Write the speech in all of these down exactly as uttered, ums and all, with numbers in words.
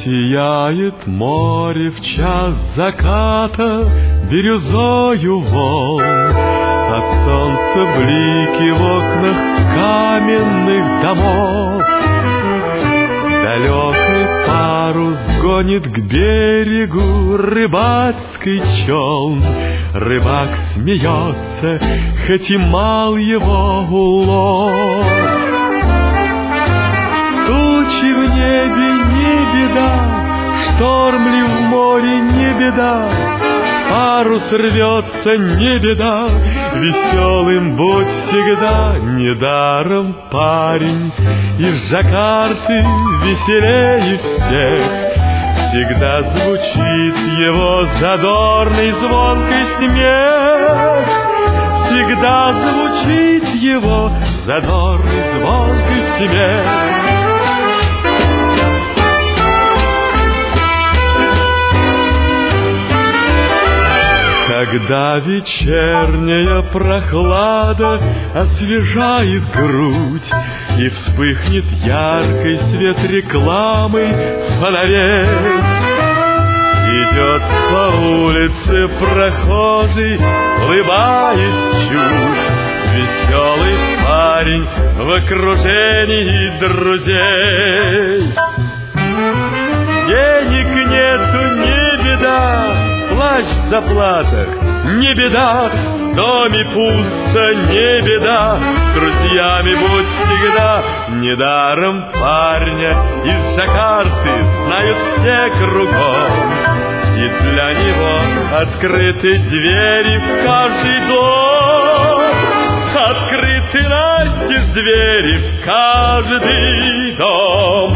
Сияет море в час заката бирюзою волн, от солнца блики в окнах каменных домов. Далекий парус гонит к берегу рыбацкий челн. Рыбак смеется, хоть и мал его улов. Тучи в небе не беда, шторм ли в море не беда, парус рвется не беда, веселым будь всегда. Недаром парень из Джакарты веселее всех, всегда звучит его задорный звонкий смех. Всегда звучит его задорный звонкий смех. Когда вечерняя прохлада освежает грудь, и вспыхнет яркий свет рекламы фонарей, идет по улице прохожий, улыбаясь чуть, веселый парень в окружении друзей. Денег нету, не беда, плащ в заплатах, не беда, в доме пусто, не беда, с друзьями будь всегда. Недаром парня из Джакарты знают все кругом, и для него открыты двери в каждый дом. Открыты настежь двери в каждый дом.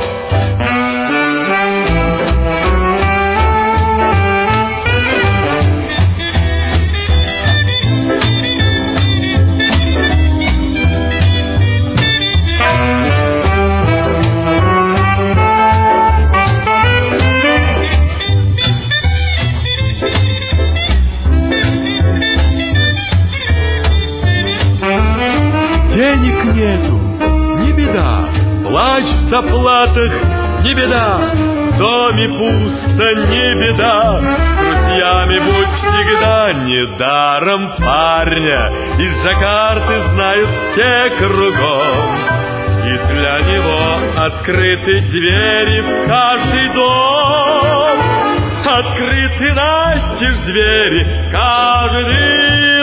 Денег нету, не беда, плащ в заплатах, не беда, в доме пусто, не беда, с друзьями будь всегда. Недаром парня из Джакарты знают все кругом, и для него открыты двери в каждый дом. Открыты настежь двери в каждый